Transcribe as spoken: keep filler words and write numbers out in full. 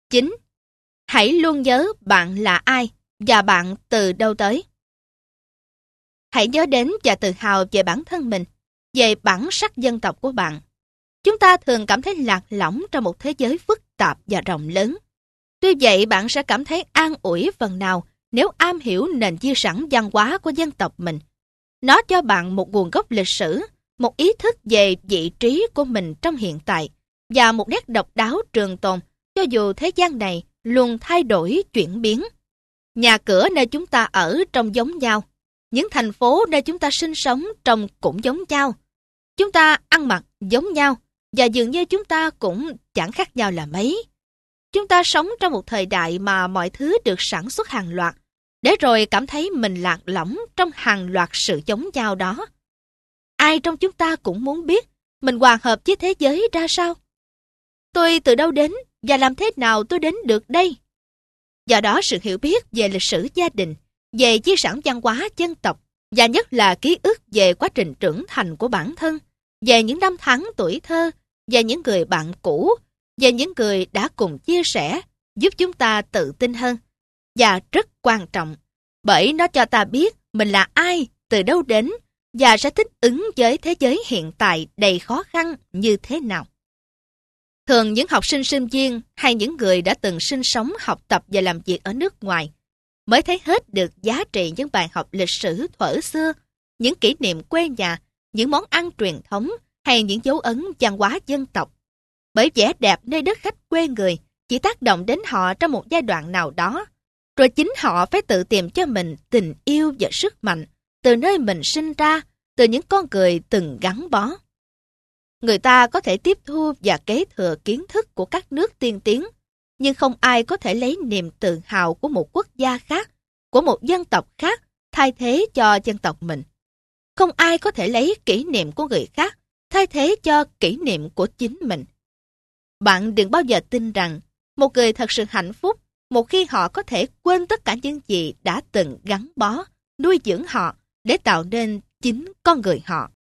chín. Hãy luôn nhớ bạn là ai và bạn từ đâu tới. Hãy nhớ đến và tự hào về bản thân mình, về bản sắc dân tộc của bạn. Chúng ta thường cảm thấy lạc lõng trong một thế giới phức tạp và rộng lớn. Tuy vậy, bạn sẽ cảm thấy an ủi phần nào nếu am hiểu nền di sản văn hóa của dân tộc mình. Nó cho bạn một nguồn gốc lịch sử, một ý thức về vị trí của mình trong hiện tại và một nét độc đáo trường tồn cho dù thế gian này luôn thay đổi chuyển biến. Nhà cửa nơi chúng ta ở trông giống nhau, những thành phố nơi chúng ta sinh sống trông cũng giống nhau. Chúng ta ăn mặc giống nhau và dường như chúng ta cũng chẳng khác nhau là mấy. Chúng ta sống trong một thời đại mà mọi thứ được sản xuất hàng loạt, để rồi cảm thấy mình lạc lõng trong hàng loạt sự giống nhau đó. Ai trong chúng ta cũng muốn biết mình hòa hợp với thế giới ra sao. Tôi từ đâu đến và làm thế nào tôi đến được đây? Do đó, sự hiểu biết về lịch sử gia đình, về di sản văn hóa dân tộc, và nhất là ký ức về quá trình trưởng thành của bản thân, về những năm tháng tuổi thơ, về những người bạn cũ, về những người đã cùng chia sẻ, giúp chúng ta tự tin hơn. Và rất quan trọng, bởi nó cho ta biết mình là ai, từ đâu đến, và sẽ thích ứng với thế giới hiện tại đầy khó khăn như thế nào. Thường những học sinh sinh viên hay những người đã từng sinh sống, học tập và làm việc ở nước ngoài mới thấy hết được giá trị những bài học lịch sử thuở xưa, những kỷ niệm quê nhà, những món ăn truyền thống hay những dấu ấn văn hóa dân tộc. Bởi vẻ đẹp nơi đất khách quê người chỉ tác động đến họ trong một giai đoạn nào đó, rồi chính họ phải tự tìm cho mình tình yêu và sức mạnh từ nơi mình sinh ra, từ những con người từng gắn bó. Người ta có thể tiếp thu và kế thừa kiến thức của các nước tiên tiến, nhưng không ai có thể lấy niềm tự hào của một quốc gia khác, của một dân tộc khác, thay thế cho dân tộc mình. Không ai có thể lấy kỷ niệm của người khác, thay thế cho kỷ niệm của chính mình. Bạn đừng bao giờ tin rằng một người thật sự hạnh phúc một khi họ có thể quên tất cả những gì đã từng gắn bó, nuôi dưỡng họ để tạo nên chính con người họ.